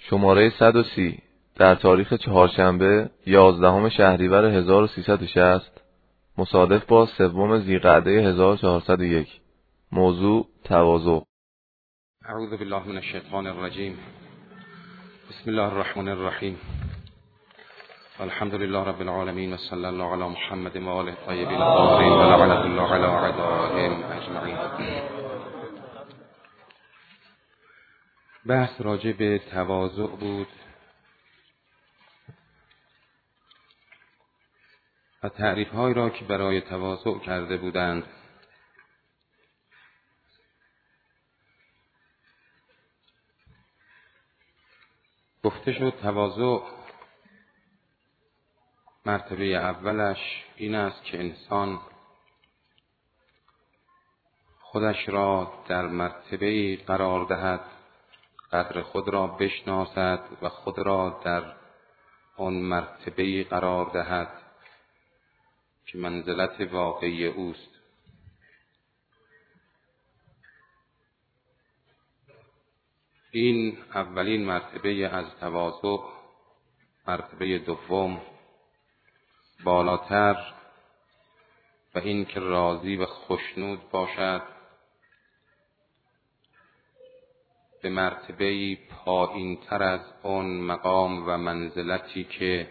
شماره 130 در تاریخ چهارشنبه 11 شهریور 1360 مصادف با 3 ذی‌قعده 1401. موضوع تواضع. اعوذ بالله من الشیطان الرجیم. بسم الله الرحمن الرحیم. الحمد لله رب العالمین و صلی الله علی محمد و آله الطیبین الطاهرین و لعنة الله علی اعدائهم اجمعین. بحث راجع به تواضع بود و تعریف هایی را که برای تواضع کرده بودند. گفته شد تواضع مرتبه اولش این است که انسان خودش را در مرتبه قرار دهد، قدر خود را بشناسد و خود را در آن مرتبه قرار دهد که منزلت واقعی اوست. این اولین مرتبه از تواضع. مرتبه دوم بالاتر و این که راضی و خوشنود باشد به مرتبه پایین تر از آن مقام و منزلتی که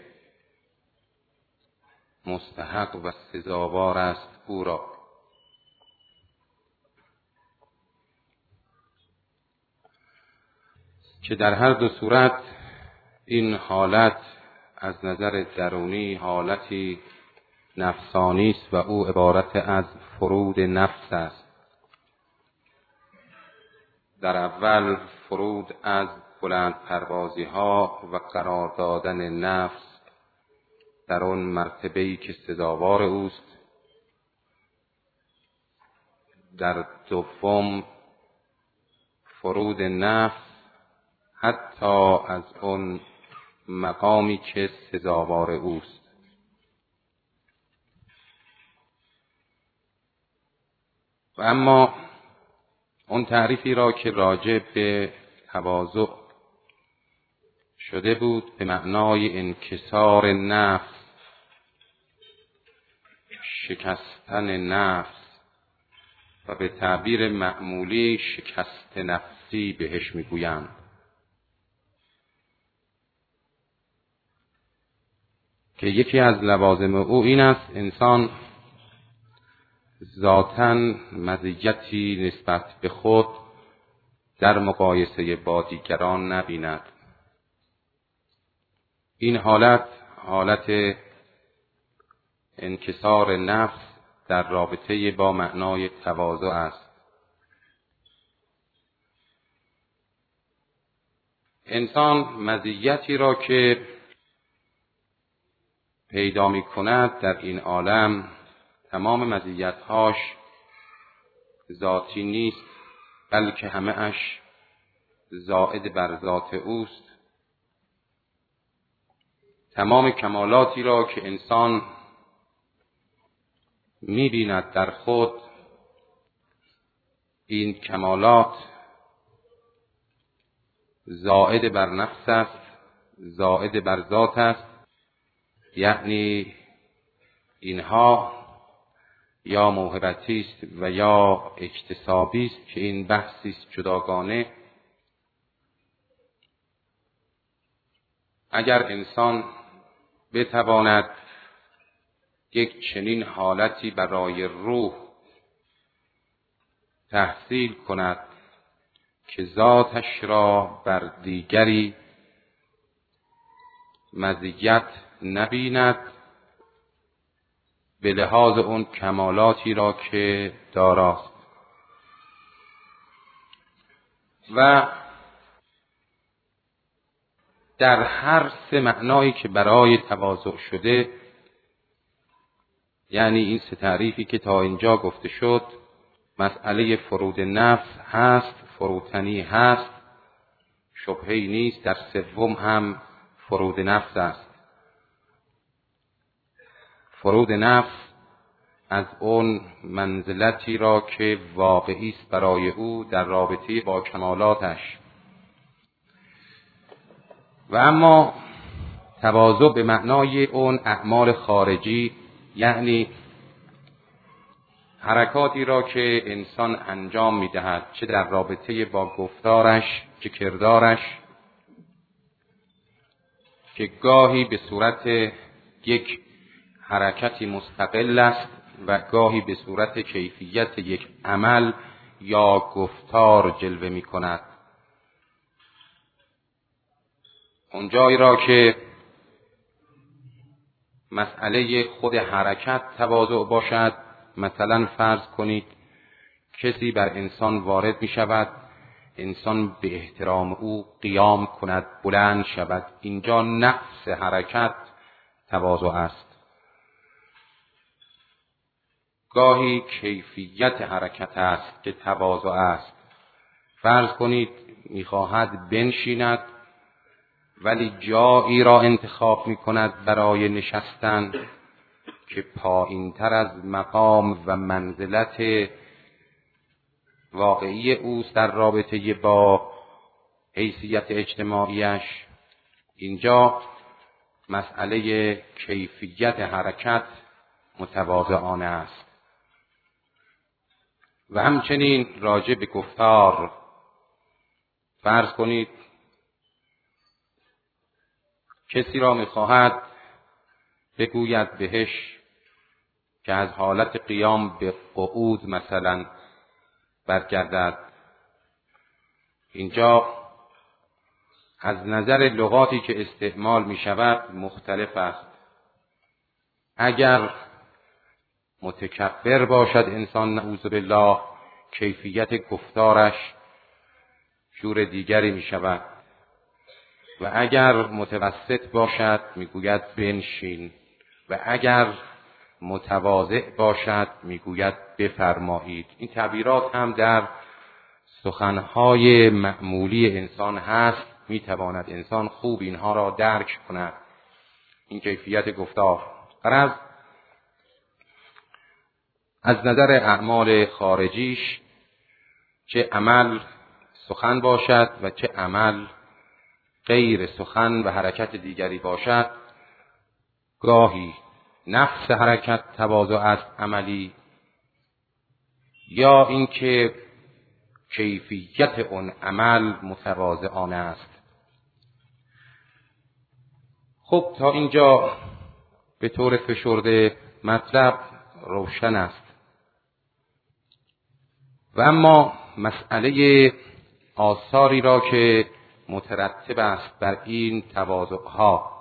مستحق و سزاوار است او را. که در هر دو صورت این حالت از نظر درونی حالتی نفسانی است و او عبارت از فرود نفس است. در اول فرود از بلند پروازی ها و قرار دادن نفس در آن مرتبه‌ای که سزاوار اوست. در دوم فرود نفس حتی از آن مقامی که سزاوار اوست. و اما اون تعریفی را که راجع به تواضع شده بود به معنای انکسار نفس، شکستن نفس و به تعبیر معمولی شکست نفسی بهش میگویند. که یکی از لوازم او این است انسان ذاتاً مزیتی نسبت به خود در مقایسه با دیگران نبیند. این حالت انکسار نفس در رابطه با معنای تواضع است. انسان مزیتی را که پیدا می کند در این عالم تمام مزیت‌هاش ذاتی نیست، بلکه همه اش زائد بر ذات اوست. تمام کمالاتی را که انسان می بیند در خود، این کمالات زائد بر نفس است، زائد بر ذات است. یعنی اینها یا موهبتی است و یا اکتسابی است که این بحثی است جداگانه. اگر انسان بتواند یک چنین حالتی برای روح تحصیل کند که ذاتش را بر دیگری مزیت نبیند به لحاظ اون کمالاتی را که داراست، و در هر سه معنایی که برای تواضع شده، یعنی این سه تعریفی که تا اینجا گفته شد، مسئله فرود نفس هست، فروتنی هست، شبهه‌ای نیست. در سوم هم فرود نفس است. فرود نفس از اون منزلتی را که واقعی است برای او در رابطه با کمالاتش. و اما تواضع به معنای اون اعمال خارجی، یعنی حرکاتی را که انسان انجام می‌دهد، چه در رابطه با گفتارش چه کردارش، که گاهی به صورت یک حرکتی مستقل است و گاهی به صورت کیفیت یک عمل یا گفتار جلوه می‌کند. اونجایی را که مسئله خود حرکت تواضع باشد، مثلا فرض کنید کسی بر انسان وارد می شود، انسان به احترام او قیام کند، بلند شود، اینجا نفس حرکت تواضع است. گاهی کیفیت حرکت است که تواضع است. فرض کنید می‌خواهد بنشیند ولی جایی را انتخاب می‌کند برای نشستن که پایین‌تر از مقام و منزلت واقعی اوست در رابطه با حیثیت اجتماعیش. اینجا مسئله کیفیت حرکت متواضعانه است. و همچنین راجع به گفتار، فرض کنید کسی را می‌خواهد بگوید بهش که از حالت قیام به قعود مثلا برگردد. اینجا از نظر لغاتی که استعمال می شود مختلف است. اگر متکبر باشد انسان نعوذ بالله، کیفیت گفتارش جور دیگری می شود و اگر متوسط باشد می گوید بنشین و اگر متواضع باشد می گوید بفرمایید. این تعبیرات هم در سخنهای معمولی انسان هست، می تواند انسان خوب اینها را درک کند. این کیفیت گفتار. غرض از نظر اعمال خارجیش، چه عمل سخن باشد و چه عمل غیر سخن و حرکت دیگری باشد، گاهی نفس حرکت تواضع است عملی، یا اینکه کیفیت اون عمل متواضعانه است. خب تا اینجا به طور فشرده مطلب روشن است. و اما مسئله آثاری را که مترتب است بر این تواضعها،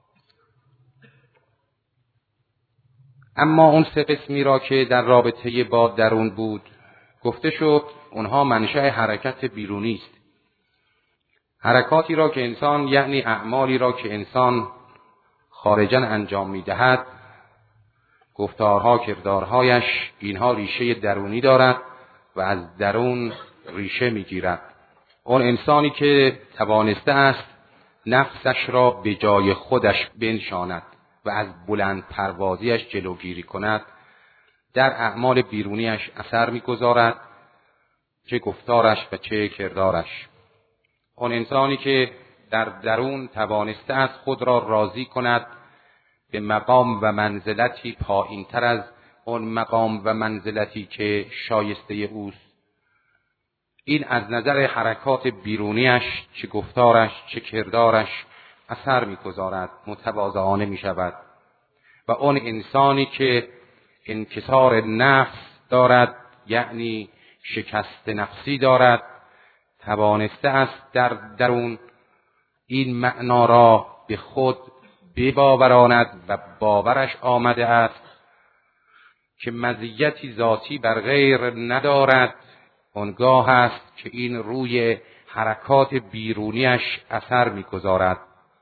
اما اون سه قسمی را که در رابطه با درون بود گفته شد، اونها منشأ حرکت بیرونی است. حرکاتی را که انسان، یعنی اعمالی را که انسان خارجاً انجام می‌دهد، گفتارها، کردارهایش، اینها ریشه درونی دارد و از درون ریشه می‌گیرد. اون انسانی که توانسته است نفسش را به جای خودش بنشاند و از بلند پروازیش جلوگیری کند، در اعمال بیرونیش اثر می‌گذارد، چه گفتارش و چه کردارش. اون انسانی که در درون توانسته است خود را راضی کند به مقام و منزلتی پایین‌تر از اون مقام و منزلتی که شایسته اوست، این از نظر حرکات بیرونیش، چه گفتارش چه کردارش اثر می‌گذارد، متواضعانه می‌شود. و اون انسانی که انکسار نفس دارد، یعنی شکست نفسی دارد، توانسته است در درون این معنا را به خود بباوراند و باورش آمده است که مزیتی ذاتی بر غیر ندارد. آنگاه است که این روی حرکات بیرونیش اثر می‌گذارد.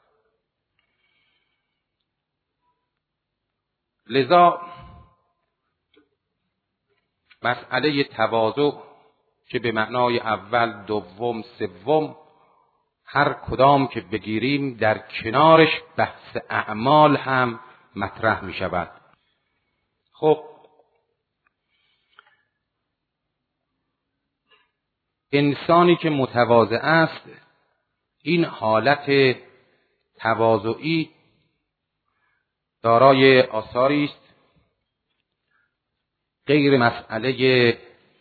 لذا مسئله تواضع که به معنای اول، دوم، سوم، هر کدام که بگیریم در کنارش بحث اعمال هم مطرح می شود. خب انسانی که متواضع است این حالت تواضعی دارای آثاری است غیر مسئله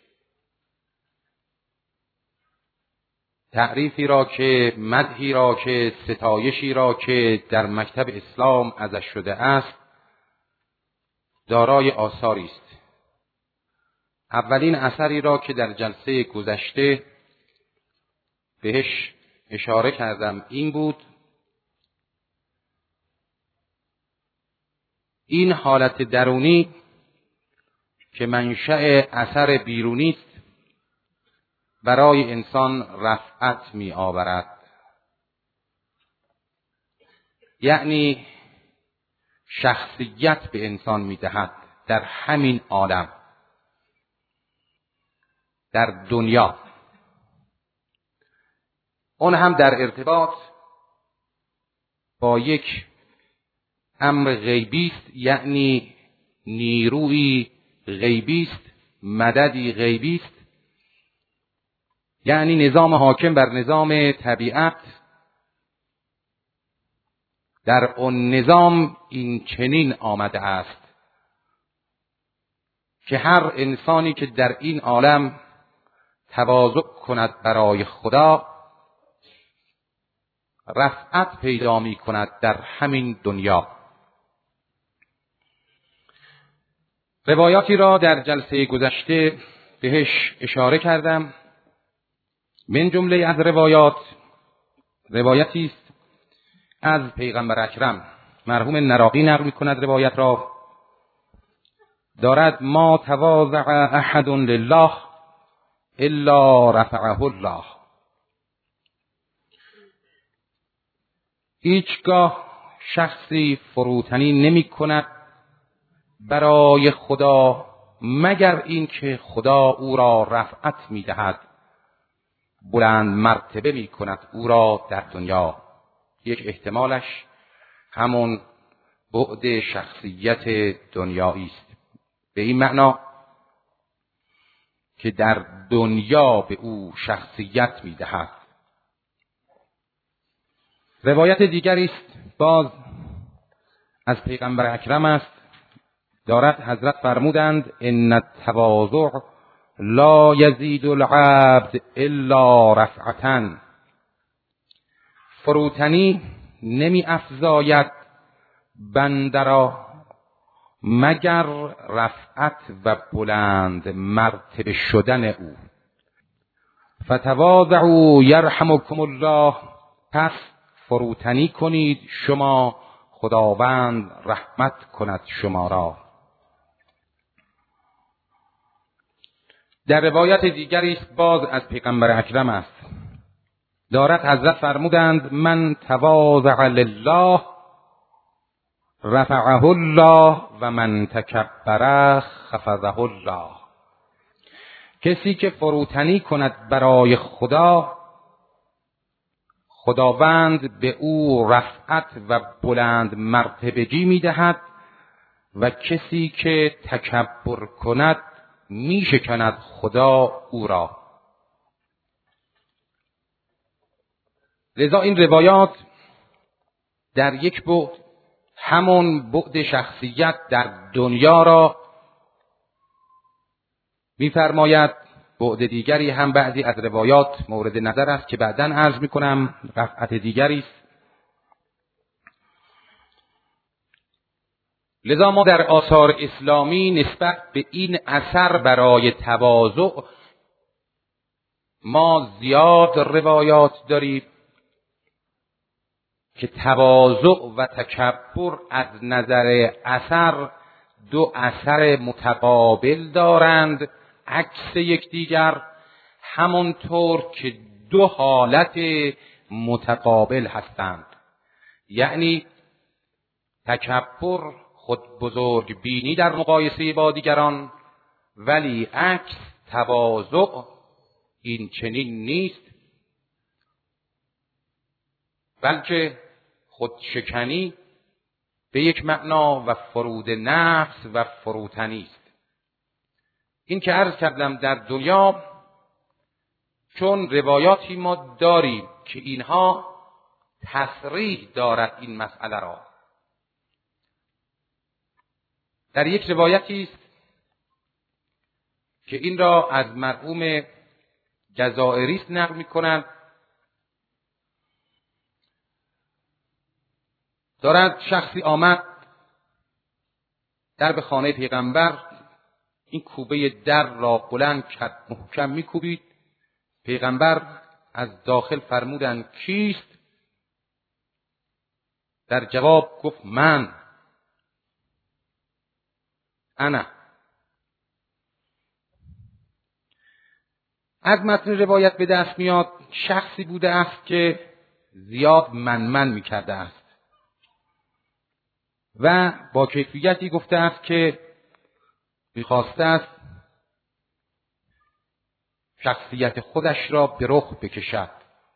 تعریفی را که مدحی را که ستایشی را که در مکتب اسلام ازش شده است دارای آثاری است. اولین اثری را که در جلسه گذشته بهش اشاره کردم این بود این حالت درونی که منشأ اثر بیرونی است برای انسان رفعت می آورد، یعنی شخصیت به انسان می دهد در همین عالم، در دنیا. اون هم در ارتباط با یک امر غیبی است، یعنی نیروی غیبی است، مددی غیبی است، یعنی نظام حاکم بر نظام طبیعت. در اون نظام این چنین آمده است که هر انسانی که در این عالم تواضع کند برای خدا رفعت پیدا می کند در همین دنیا. روایاتی را در جلسه گذشته بهش اشاره کردم. من جمله از روایتی است از پیغمبر اکرم، مرحوم نراقی نقل می کند روایت را، دارد ما تواضع احد لله الا رفعه الله. هیچگاه شخصی فروتنی نمی کند برای خدا مگر اینکه خدا او را رفعت می دهد، بلند مرتبه می کند او را در دنیا. یک احتمالش همون بعد شخصیت دنیایی است، به این معنا که در دنیا به او شخصیت می دهد. روایت دیگری است باز از پیغمبر اکرم است، دارد حضرت فرمودند ان التواضع لا یزید العبد الا رفعة. فروتنی نمی افزاید بنده را مگر رفعت و بلند مرتبه شدن او. فتواضعوا یرحمکم الله، پس فروتنی کنید شما خداوند رحمت کند شما را. در روایت دیگری است باز از پیغمبر اکرم است، دارد حضرت فرمودند من تواضع لله رفعه الله و من تکبر خفضه الله. کسی که فروتنی کند برای خدا خداوند به او رفعت و بلند مرتبگی می دهد و کسی که تکبر کند می شکند خدا او را. لذا این روایات در یک بعد همون بعد شخصیت در دنیا را می‌فرماید، بعد دیگری هم بعضی از روایات مورد نظر است که بعداً عرض می‌کنم، رفعت دیگری است. لذا ما در آثار اسلامی نسبت به این اثر برای تواضع ما زیاد روایات داریم که تواضع و تکبر از نظر اثر دو اثر متقابل دارند، عکس یکدیگر، همانطور که دو حالت متقابل هستند. یعنی تکبر خود بزرگ بینی در مقایسه با دیگران، ولی عکس تواضع این چنین نیست، بلکه خودشکنی به یک معنا و فرود نفس و فروتنی است. این که عرض کردم در دنیا چون روایاتی ما داریم که اینها تصریح دارد این مسئله را. در یک روایتی است که این را از مرحوم جزائری نقل می‌کنند، دارد شخصی آمد در به خانه پیغمبر، این کوبه در را بلند کرد، محکم می‌کوبید. پیغمبر از داخل فرمودند کیست؟ در جواب گفت من، انا. از متن روایت به دست میاد شخصی بوده است که زیاد من می‌کرده است و با کیفیتی گفته است که می‌خواسته است شخصیت خودش را به رخ بکشد.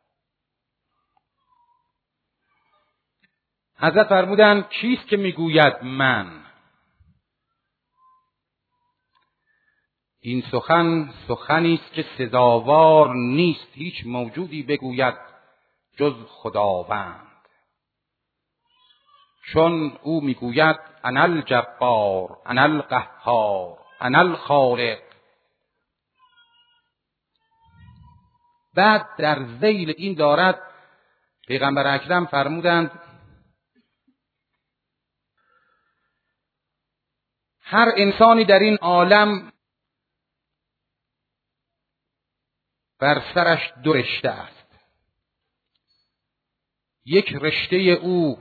حضرت فرمودند کیست که میگوید من؟ این سخن سخنی است که سزاوار نیست هیچ موجودی بگوید جز خداوند، چون او میگوید انا الجبار، انا القهار، انا الخالق. بعد در ذیل این دارد پیغمبر اکرم فرمودند هر انسانی در این عالم بر سرش دو رشته است. یک رشته او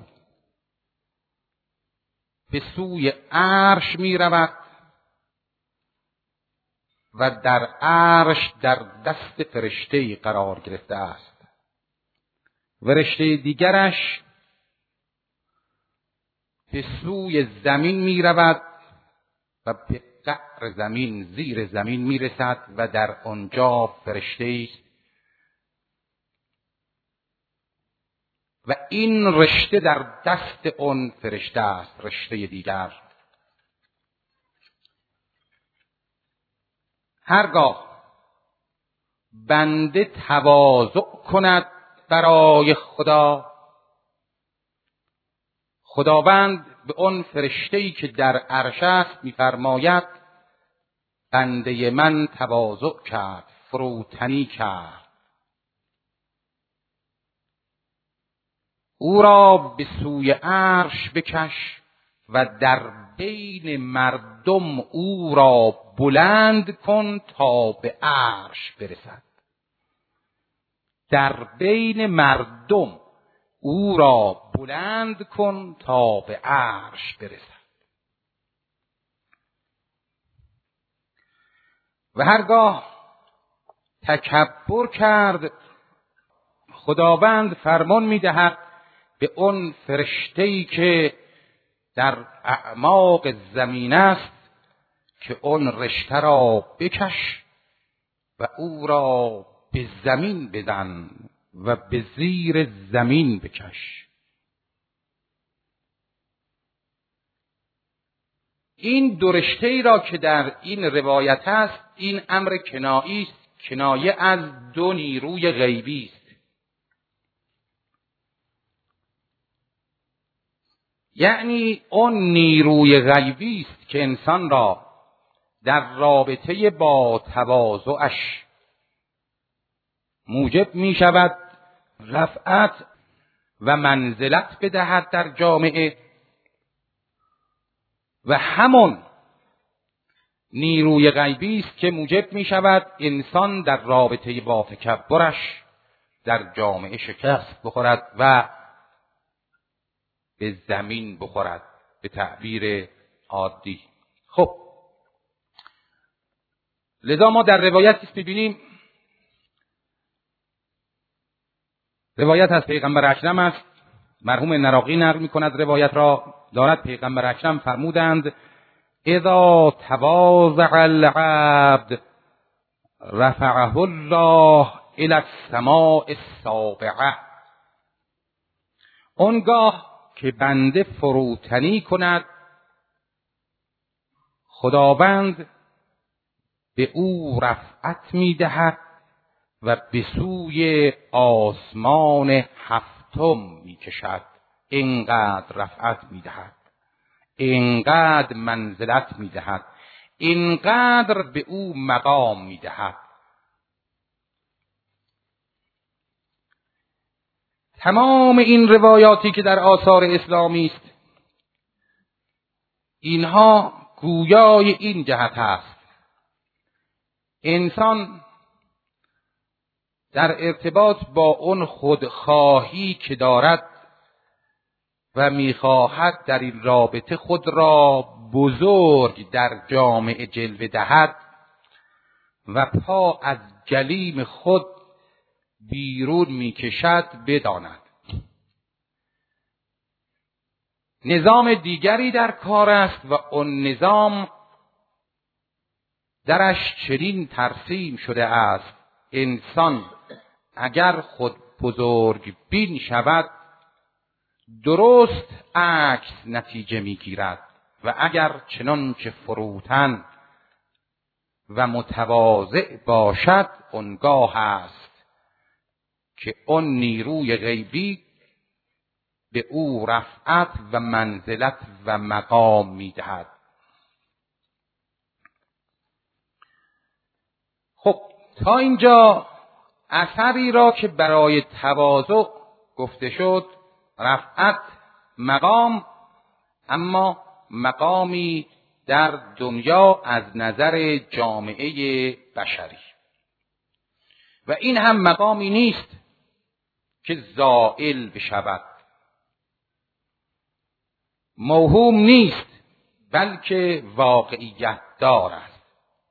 به سوی عرش می رود و در عرش در دست فرشته‌ای قرار گرفته است و رشته دیگرش به سوی زمین می رود و به قعر زمین، زیر زمین می رسد و در آنجا فرشته‌ای است و این رشته در دست اون فرشته است. رشته دیگر هرگاه بنده تواضع کند برای خدا، خداوند به اون فرشته‌ای که در عرش است می‌فرماید بنده من تواضع کرد، فروتنی کرد، او را به سوی عرش بکش و در بین مردم او را بلند کن تا به عرش برسد. در بین مردم او را بلند کن تا به عرش برسد. و هرگاه تکبر کرد، خداوند فرمان می‌دهد به اون فرشته‌ای که در اعماق زمین است که اون رشته را بکش و او را به زمین بزن و به زیر زمین بکش. این دو رشته‌ای را که در این روایت است، این امر کنایی است، کنایه از دو نیروی غیبی است. یعنی اون نیروی غیبی است که انسان را در رابطه با تواضعش موجب می شود رفعت و منزلت بدهد در جامعه و همون نیروی غیبی است که موجب می شود انسان در رابطه با تکبرش در جامعه شکست بخورد و به زمین بخورد، به تعبیر عادی. خب لذا ما در روایت می‌بینیم، روایت از پیغمبر اکرم است، مرحوم نراقی نقل می‌کند روایت را، دارد پیغمبر اکرم فرمودند اذا تواضع العبد رفعه الله الى السماء السابعه. آنگاه که بنده فروتنی کند، خداوند به او رفعت می‌دهد و به سوی آسمان تلاطم میکشد، اینقدر رفعت میدهد، اینقدر منزلت میدهد، اینقدر به او مقام میدهد. تمام این روایاتی که در آثار اسلامی است، اینها گویای این جهت است: انسان در ارتباط با اون خودخواهی که دارد و میخواهد در این رابطه خود را بزرگ در جامعه جلوه دهد و پا از گلیم خود بیرون میکشد، بداند نظام دیگری در کار است و اون نظام درش چنین ترسیم شده است: انسان اگر خود بزرگ بین شود درست عکس نتیجه میگیرد و اگر چنانچه فروتن و متواضع باشد آنگاه است که اون نیروی غیبی به او رفعت و منزلت و مقام میدهد. خب تا اینجا اثری را که برای تواضع گفته شد، رفعت، مقام، اما مقامی در دنیا از نظر جامعه بشری، و این هم مقامی نیست که زائل بشود، موهوم نیست، بلکه واقعیت دار است.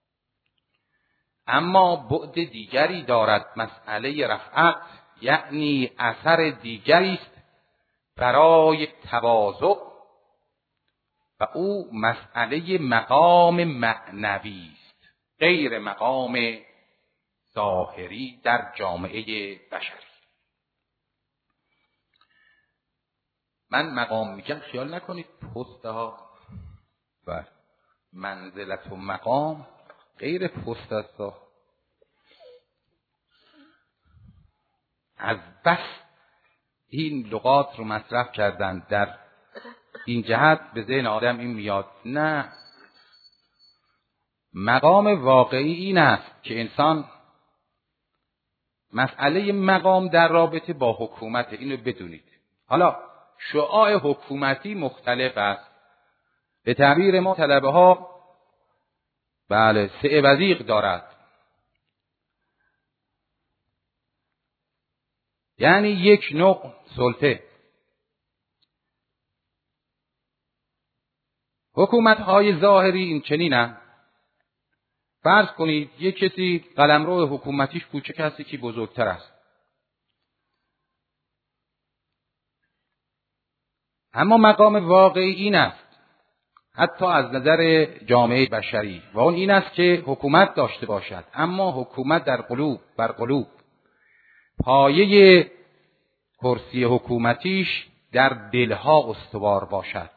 اما بعد دیگری دارد مسئله رفعت، یعنی اثر دیگری است برای تواضع و او مسئله مقام معنوی است، غیر مقام ظاهری در جامعه بشری. من مقام میگم خیال نکنید پست ها و منزلت و مقام غیر پست است. از بس این لغات رو مصرف کردن در این جهت به ذهن آدم این میاد: نه، مقام واقعی این است که انسان، مسئله مقام در رابطه با حکومت، اینو بدونید. حالا شعاع حکومتی مختلف است. به تعبیر ما طلبه ها بله 3 وزیق دارد، یعنی یک نوع سلطه. حکومت های ظاهری این چنینه. فرض کنید یک کسی قلمرو حکومتیش کوچک است، که بزرگتر است، اما مقام واقعی این است، حتی از نظر جامعه بشری، و اون این است که حکومت داشته باشد، اما حکومت در قلوب، بر قلوب، پایه کرسی حکومتیش در دلها استوار باشد.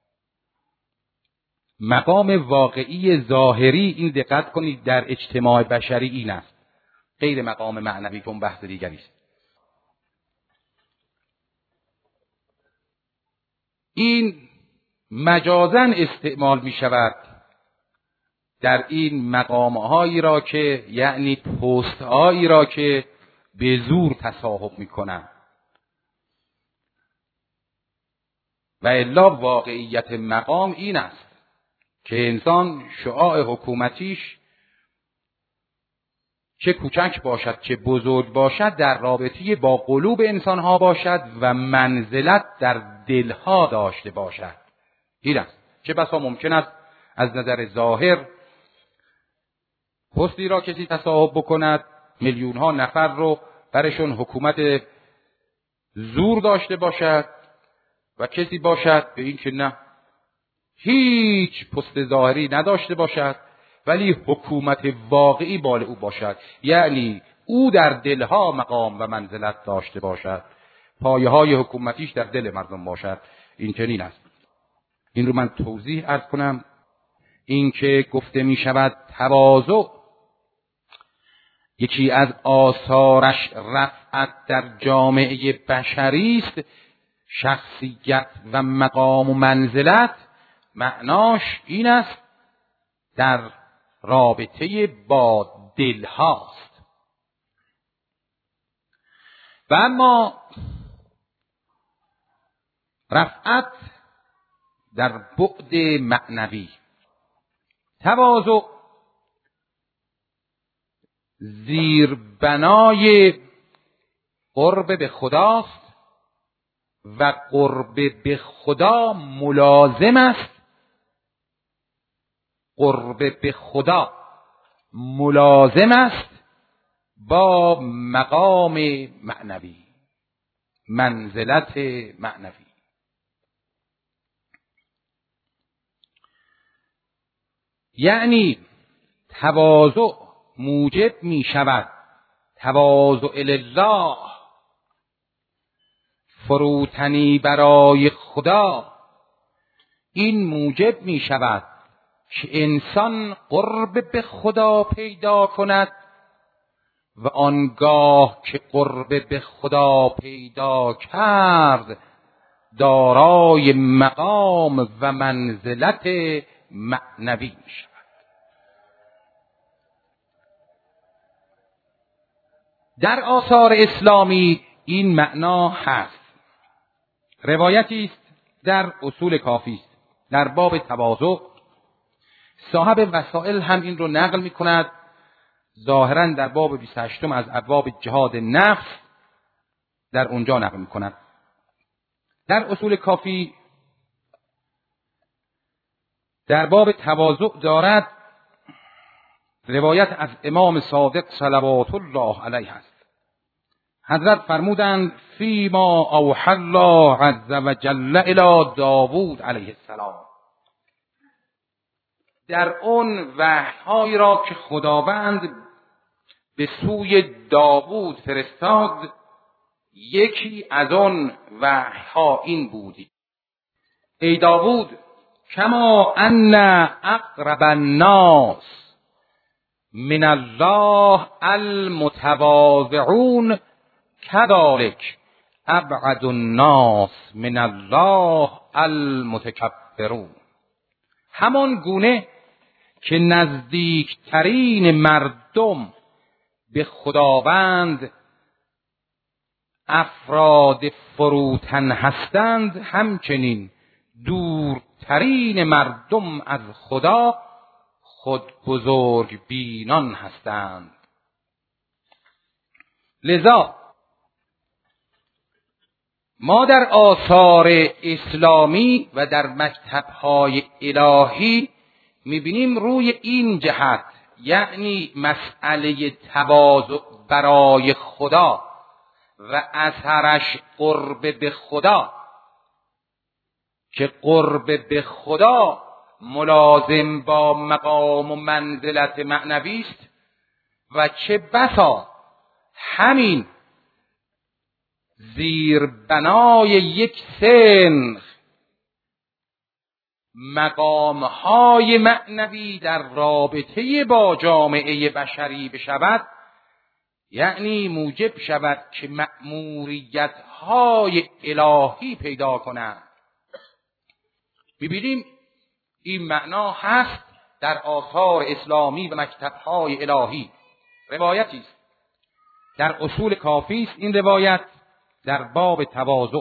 مقام واقعی ظاهری، این دقت کنید، در اجتماع بشری این است، غیر مقام معنوی که اون بحث دیگری است. این مجازاً استعمال می شود در این مقام‌هایی را که، یعنی پست‌هایی را که به زور تصاحب می کنند، و الا واقعیت مقام این است که انسان شعاع حکومتیش چه کوچک باشد چه بزرگ باشد در رابطه با قلوب انسانها باشد و منزلت در دلها داشته باشد. این است. چه بسا ممکن است از نظر ظاهر پستی را کسی تصاحب بکند، میلیون ها نفر رو برشون حکومت زور داشته باشد، و کسی باشد به این که نه، هیچ پست ظاهری نداشته باشد ولی حکومت واقعی بال او باشد، یعنی او در دلها مقام و منزلت داشته باشد، پایه های حکومتیش در دل مردم باشد. این چنین است. این رو من توضیح عرض کنم. این که گفته می شود تواضع یکی از آثارش رفعت در جامعه بشری است، شخصیت و مقام و منزلت، معناش این است در رابطه با دلهاست. و اما رفعت در بعد معنوی، تواضع زیربنای قرب به خداست و قرب به خدا ملازم است. قرب به خدا ملازم است با مقام معنوی، منزلت معنوی. یعنی تواضع موجب می شود، تواضع لله، فروتنی برای خدا، این موجب می شود که انسان قرب به خدا پیدا کند و آنگاه که قرب به خدا پیدا کرد دارای مقام و منزلت معنوی می شود. در آثار اسلامی این معنا هست. روایتی است در اصول کافی است در باب تواضع، صاحب وسائل هم این رو نقل می کند، ظاهرا در باب 28 از ابواب جهاد نفس در اونجا نقل می کند. در اصول کافی در باب تواضع دارد روایت از امام صادق صلوات الله علیه است. حضرت فرمودند فیما اوحی الله عز وجل الی داوود علیه السلام، در اون وحی‌هایی را که خداوند به سوی داوود فرستاد، یکی از آن وحی‌ها این بودی: ای داوود، کما ان اقرب الناس من الله المتواضعون کذالک ابعد الناس من الله المتکبرون. همان گونه که نزدیکترین مردم به خداوند افراد فروتن هستند، همچنین دورترین مردم از خدا خود بزرگ بینان هستند. لذا ما در آثار اسلامی و در مکتب‌های الهی می‌بینیم روی این جهت، یعنی مسئله تواضع برای خدا و اثرش قرب به خدا، که قرب به خدا ملازم با مقام و منزلت معنوی است و چه بسا همین زیر بنای یک سنخ مقام‌های معنوی در رابطه با جامعه بشری بشود، یعنی موجب شود که مأموریت‌های الهی پیدا کنند. ببینیم این معنا هست در آثار اسلامی و مکتب‌های الهی. روایتی است در اصول کافی است این روایت در باب تواضع.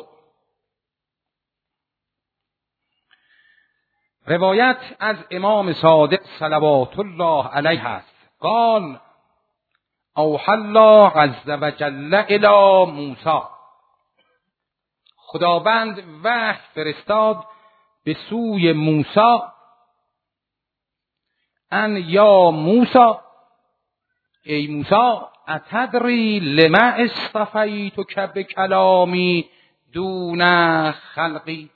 روایت از امام صادق صلوات الله علیه است. قال اوحی الله عز وجل الی موسی، خداوند وحی فرستاد به سوی موسی، ان یا موسی، ای موسی، اتدری لما اصطفیتک بکلامی دون خلقی،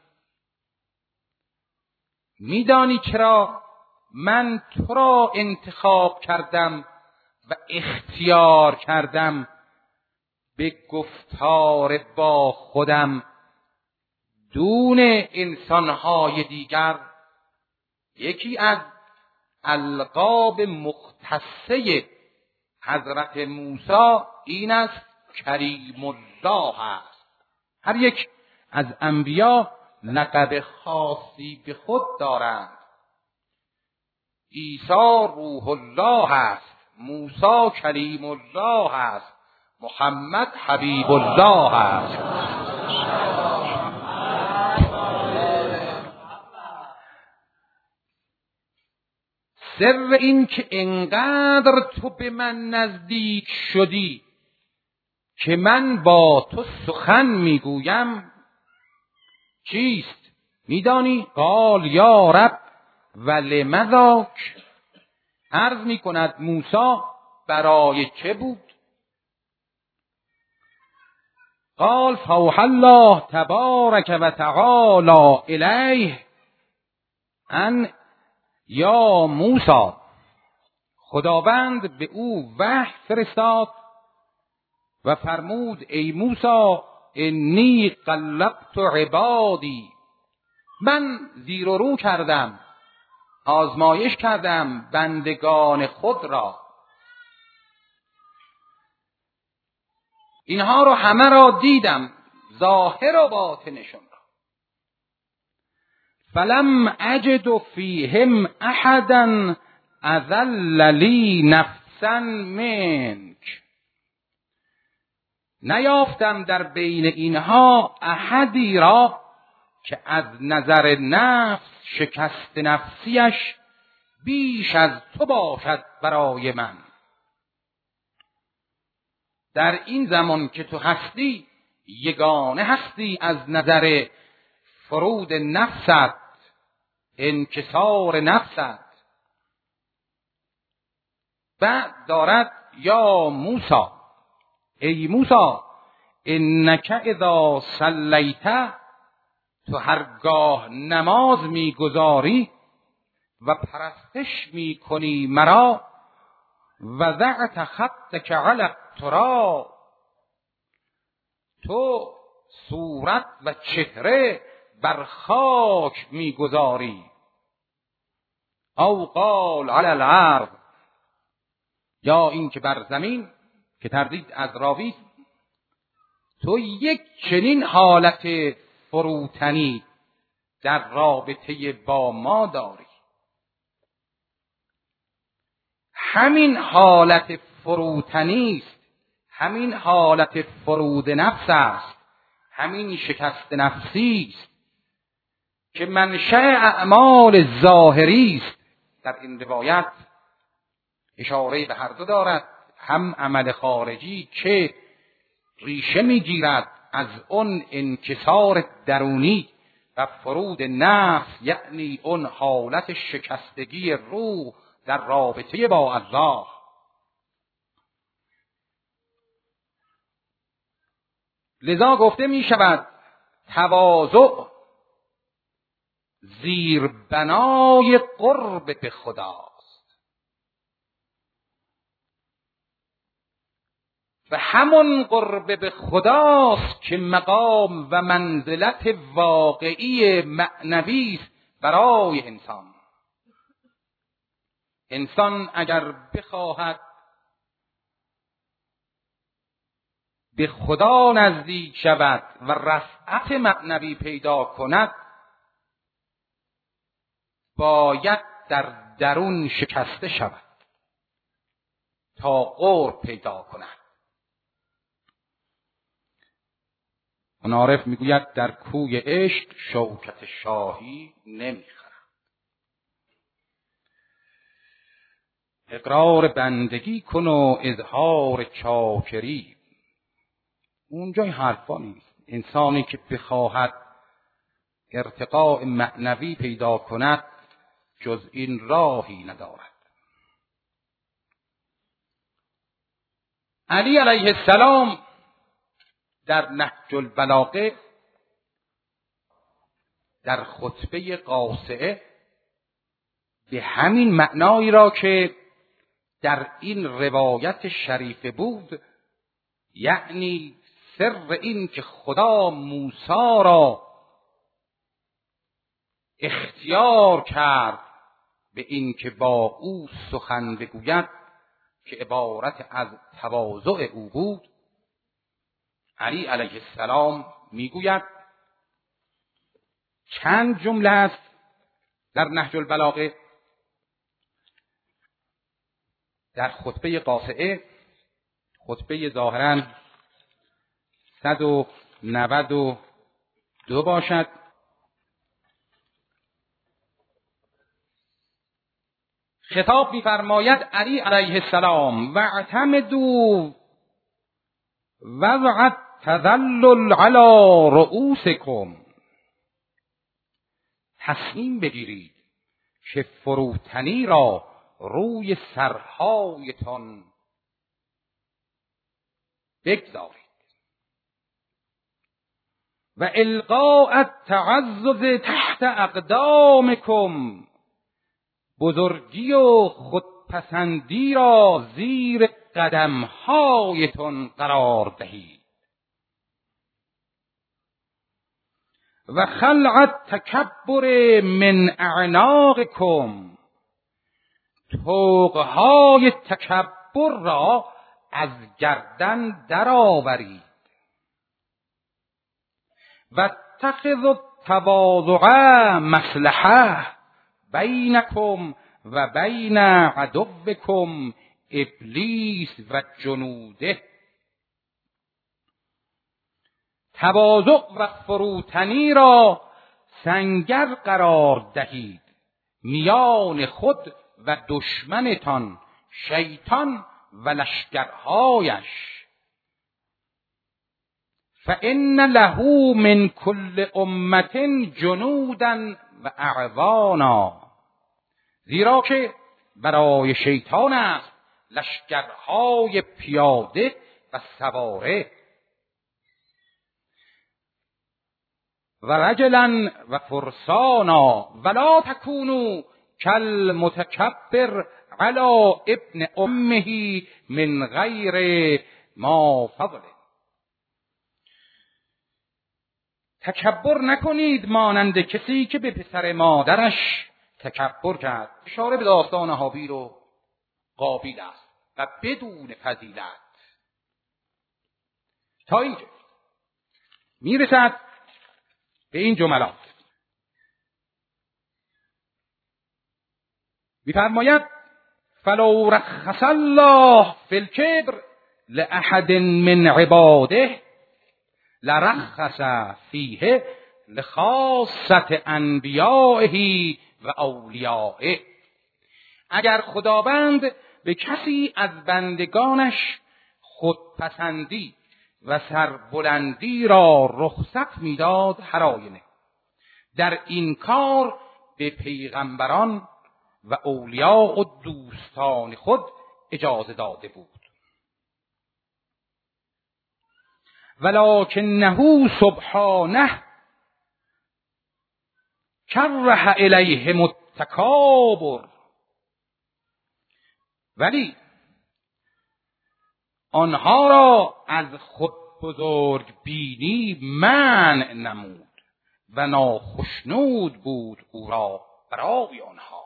میدانی چرا من تو را انتخاب کردم و اختیار کردم به گفتار با خودم دون انسانهای دیگر؟ یکی از القاب مختصه حضرت موسی این است کریم الله است. هر یک از انبیا لقب خاصی به خود دارند. عیسی روح الله است، موسی کلیم الله است، محمد حبیب الله است. سر این که انقدر تو به من نزدیک شدی که من با تو سخن میگویم چیست؟ میدانی؟ قال یا رب ولم ذاک. عرض میکند موسی برای چه بود؟ قال فوحی الله تبارک و تعالی الیه ان یا موسی. خداوند به او وحی فرستاد و فرمود ای موسی انی قلبت عبادی، من زیر و رو کردم، آزمایش کردم بندگان خود را. اینها رو همه را دیدم، ظاهر و باطنشون را. فلم اجد فیهم احدا اذل لی نفسا منک. نیافتم در بین اینها احدی را که از نظر نفس شکست نفسیش بیش از تو باشد برای من. در این زمان که تو هستی یگانه هستی از نظر فرود نفست، انکسار نفست. بعد دارد یا موسی ای موسی انک اذا صلیت، تو هرگاه نماز میگذاری و پرستش میکنی مرا، وضعت خطک علی التراب، تو صورت و چهره بر خاک میگذاری. او قال علی الارض، یا این که بر زمین، که تردید از راوی، تو یک چنین حالت فروتنی در رابطه با ما داری. همین حالت فروتنی است، همین حالت فرود نفس است، همین شکست نفسی است که منشأ اعمال ظاهری است. در این روایت اشاره به هر دو دارد، هم عمل خارجی که ریشه میگیرد از اون انکسار درونی و فرود نفس، یعنی اون حالت شکستگی روح در رابطه با الله. لذا گفته می شود تواضع زیر بنای قرب به خداست و همون قرب به خداست که مقام و منزلت واقعی معنوی است برای انسان. انسان اگر بخواهد به خدا نزدیک شود و رفعت معنوی پیدا کند، باید در درون شکسته شود تا قرب پیدا کند. اون عارف میگوید در کوی عشق شوکت شاهی نمیخرد. اقرار بندگی کن و اظهار چاکری. اونجای حرفا نیست. انسانی که بخواهد ارتقاء معنوی پیدا کند جز این راهی ندارد. علی علیه السلام در نهج البلاغه در خطبه قاصعه به همین معنایی را که در این روایت شریفه بود، یعنی سر این که خدا موسی را اختیار کرد به این که با او سخن بگوید، که عبارت از تواضع او بود، علی علیه السلام میگوید چند جمله است در نهج البلاغه، در خطبه قاطعه، خطبه ظاهراً 192 باشد، خطاب می‌فرماید علی علیه السلام واعتمدوا وضع التذلل علی رؤوسکم، تصمیم بگیرید که فروتنی را روی سرهایتان بگذارید و القاء التعزز تحت اقدامکم، بزرگی و خودپسندی را زیر قدمهایتان قرار دهید و خلع التکبر من اعناقکم، طوقهای تکبر را از گردن درآورید و اتخذوا التواضع مصلحه بینکم و بین عدوکم ابلیس و جنوده، تواضع و فروتنی را سنگر قرار دهید میان خود و دشمنتان شیطان و لشکرهایش، فإن له من كل امة جنودا و اعوانا، زیرا که برای شیطان است لشکرهای پیاده و سواره، و رجلا و فرسانا ولا تکونوا کالمتکبر علی ابن امه من غیر ما فضل، تکبر نکنید مانند کسی که به پسر مادرش تکبر کرد. اشاره به داستان هابیل و قابیل است و بدون فضیلت تا اینجا میرسد به این جملات. می‌فرماید فلو رخص الله فی الکبر لأحد من عباده لرخص فیه لخاصة انبیائه و اولیائه، اگر خداوند به کسی از بندگانش خودپسندی و سربلندی را رخصت میداد هر آینه، در این کار به پیغمبران و اولیاء و دوستان خود اجازه داده بود، ولکنه سبحانه کره الیهم التکابر، ولی آنها را از خود بزرگ بینی منع نمود و ناخشنود بود او را برای آنها،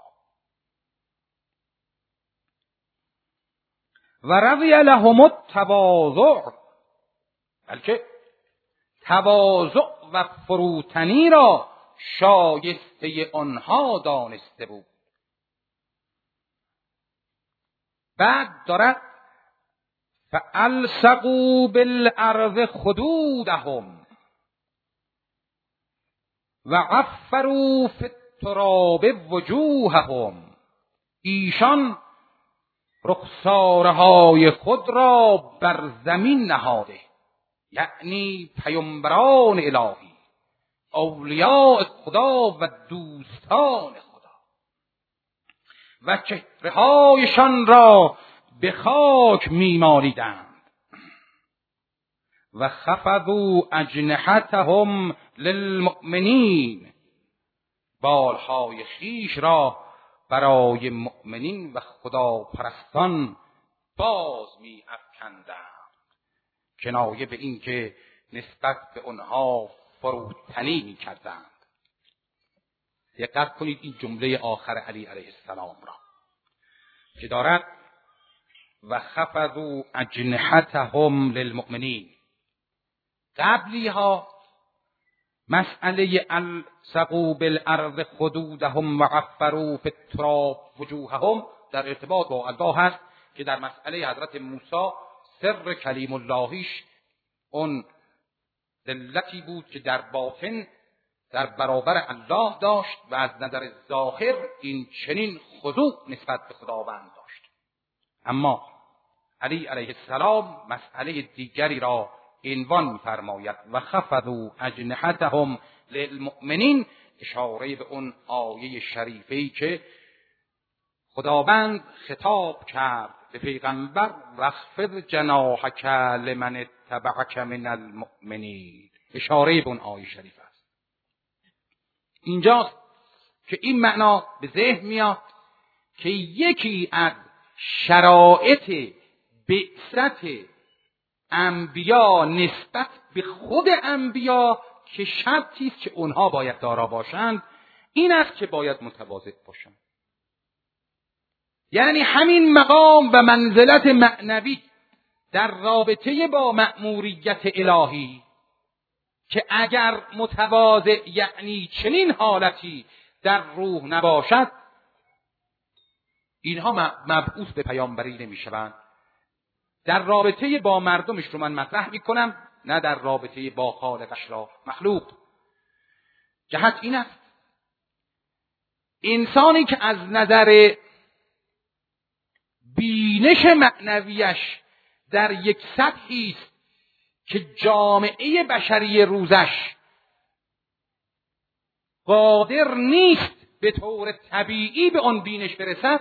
و رضی لهم التواضع، بلکه تواضع و فروتنی را شایسته آنها دانسته بود. بعد دارد فالصقوا بالارض خدودهم و عفروا فی التراب وجوههم، ایشان رخسارهای خود را بر زمین نهاده، یعنی پیامبران الهی، اولیاء خدا و دوستان خدا، و چهره‌هایشان را به خاک می‌مالیدند و خفضوا اجنحتهم للمؤمنین، بالهای خیش را برای مؤمنین و خداپرستان باز می‌افکندند، کنایه به این که نسبت به آنها فروتنی می‌کردند. دقت کنید این جمله آخر علی علیه السلام را که دارد و خفضوا اجنحتهم للمؤمنین. قبلی ها مسئله الصقوا بالارض خدودهم و عفروا فی التراب وجوههم در ارتباط با الله هست که در مسئله حضرت موسی سر کلیم اللهیش اون ذلتی بود که در باطن در برابر الله داشت و از نظر ظاهر این چنین خضوع نسبت به خداوند داشت. اما علی علیه السلام مسئله دیگری را عنوان می‌فرماید و خفضوا اجنحتهم للمؤمنین، اشاره به اون آیه شریفه‌ای که خداوند خطاب کرد به پیغمبر واخفض جناحک لمن اتبعک من المؤمنین، اشاره به اون آیه شریف است. اینجاست که این معنا به ذهن میاد که یکی از شرایط بعثت انبیا نسبت به خود انبیا که شرطی است که اونها باید دارا باشند این است که باید متواضع باشند. یعنی همین مقام و منزلت معنوی در رابطه با مأموریت الهی که اگر متواضع یعنی چنین حالتی در روح نباشد اینها مبعوث به پیامبری نمیشوند. در رابطه با مردمش رو من مطرح میکنم، نه در رابطه با خالقش را مخلوق. جهت این است انسانی که از نظر بینش معنویش در یک سطحی است که جامعه بشری روزش قادر نیست به طور طبیعی به آن بینش برسد،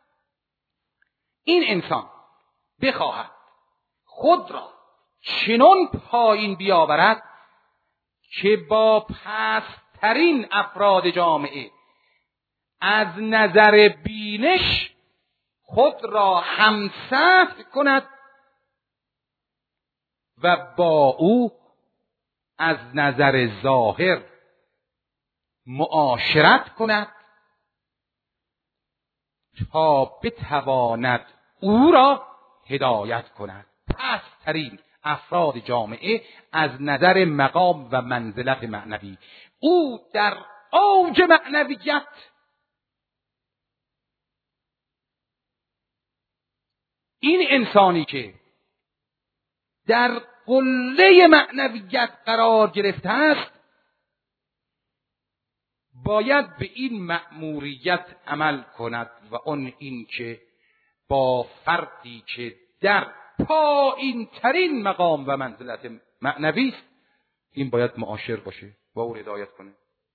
این انسان بخواهد خود را چنان پایین بیاورد که با پست‌ترین افراد جامعه از نظر بینش خود را همسطح کند و با او از نظر ظاهر معاشرت کند تا بتواند او را هدایت کند. پست‌ترین افراد جامعه از نظر مقام و منزلت معنوی، او در اوج معنویت این انسانی که در قله معنویت قرار گرفته است باید به این مأموریت عمل کند و اون این که با فردی که در پایین ترین مقام و منزلت معنوی است این باید معاشر باشه و او هدایت کنه.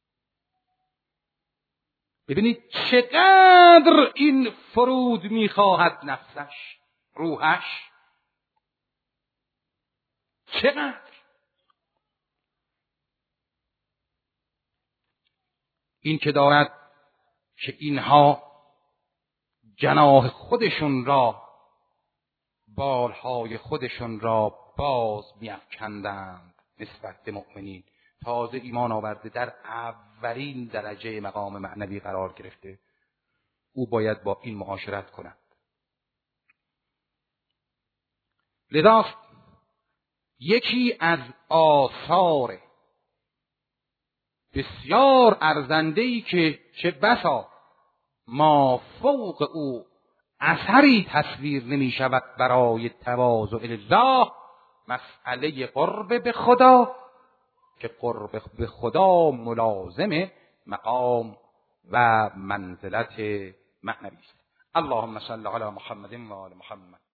ببینید چقدر این فرود میخواهد نفسش، روحش، چقدر. این که دارد که اینها جناح خودشون را، بالهای خودشون را باز می‌افکندند نسبت به مؤمنین، تازه ایمان آورده در اولین درجه مقام معنوی قرار گرفته، او باید با این معاشرت کند. لذاست یکی از آثار بسیار ارزنده‌ای که چه بسا ما فوق او اثری تصویر نمی شود برای تواضع لله، مسئله قرب به خدا که قرب به خدا ملازم مقام و منزلت معنوی است. اللهم صل علی محمد و آل محمد.